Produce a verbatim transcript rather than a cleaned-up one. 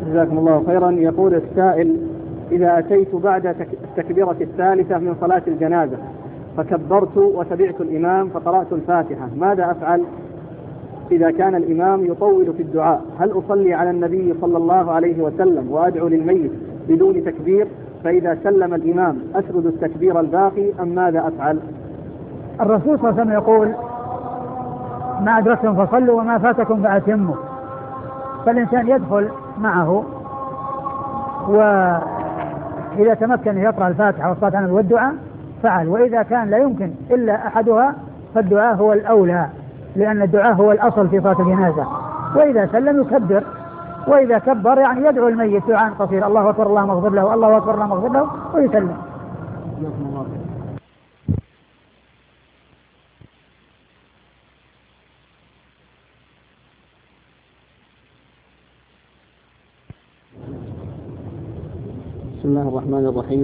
جزاكم الله خيرا. يقول السائل: إذا أتيت بعد التكبيرة الثالثة من صلاة الجنازة فكبرت وتبعت الإمام فقرأت الفاتحة، ماذا أفعل؟ إذا كان الإمام يطول في الدعاء هل أصلي على النبي صلى الله عليه وسلم وأدعو للميت بدون تكبير؟ فإذا سلم الإمام أسرد التكبير الباقي أم ماذا أفعل؟ الرسول صلى الله عليه وسلم يقول: ما أدركتم فصلوا وما فاتكم فأتموا. فالإنسان يدخل معه، وإذا تمكن يقرأ الفاتحة والصلاة على النبي والدعاء فعل، وإذا كان لا يمكن إلا أحدها فالدعاء هو الأولى، لأن الدعاء هو الأصل في صلاة الجنازة. وإذا سلم يكبر، وإذا كبر يعني يدعو الميت دعاء قصير: الله أكبر اللهم اغفر له، الله أكبر اللهم اغفر له، ويسلم. بسم الله الرحمن الرحيم.